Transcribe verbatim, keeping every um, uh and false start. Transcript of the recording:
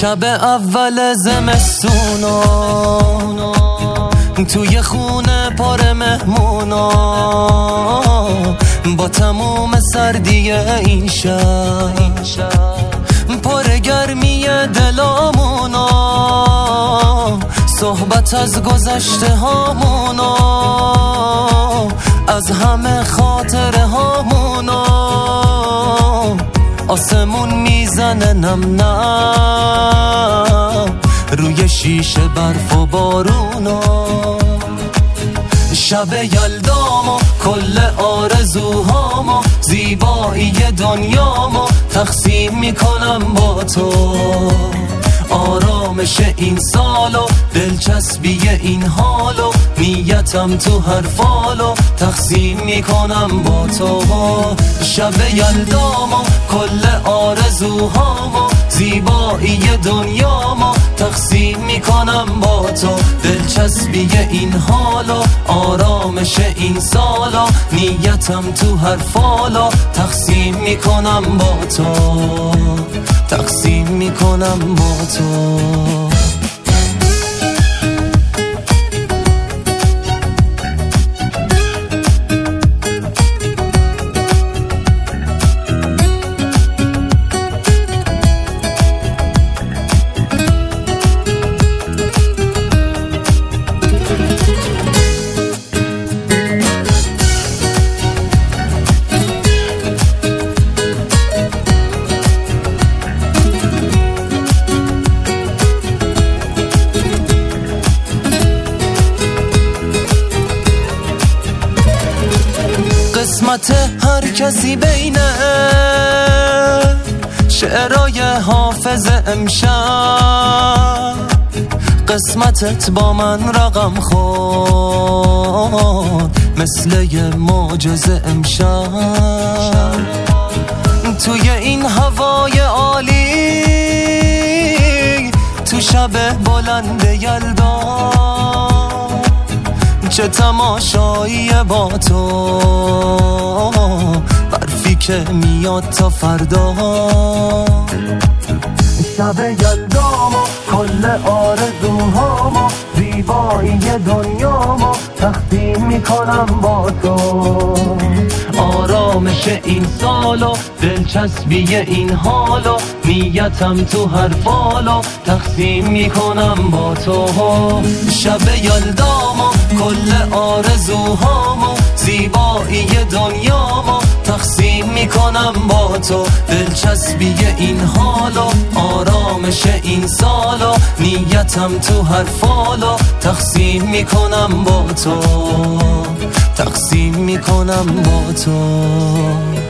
شب اول زمستونا توی خونه پر مهمونا با تموم سردی این شب پر گرمی دلامونا صحبت از گذشته هامونا از همه خاطره هامونا آسمون میزنه نم نم روی شیشه برف و بارونا شب یلدامو کل آرزوهامو زیبایی دنیامو تقسیم میکنم با تو آرامش این سالو دلچسبی این حالو نیتم تو هر فالو تقسیم میکنم با تو شب یلدامو کل آرزوهامو زیبایی دنیامو تقسیم میکنم با تو دلچسبی این حالو آرامش این سالو نیتم تو هر فالو تقسیم میکنم با تو تقسیم میکنم با تو قسمت هر کسی بینه شعرهای حافظ امشب قسمتت با من رقم خورد مثل یه معجزه امشب توی این هوای عالی تو شب بلند یلدا چه تماشایی با تو برفی که میاد تا فردا شب یلدامو کل آرزوهامو زیبایی دنیامو تقسیم میکنم با تو آرامش این سالو دلچسبی این حالو نیتم تو هر فالو تقسیم میکنم با تو شب یلدامو کل آرزوهامو زیبایی دنیامو تقسیم میکنم با تو دلچسبی این حالو آرامش این سالو نیتم تو هر فالو تقسیم میکنم با تو تقسیم میکنم با تو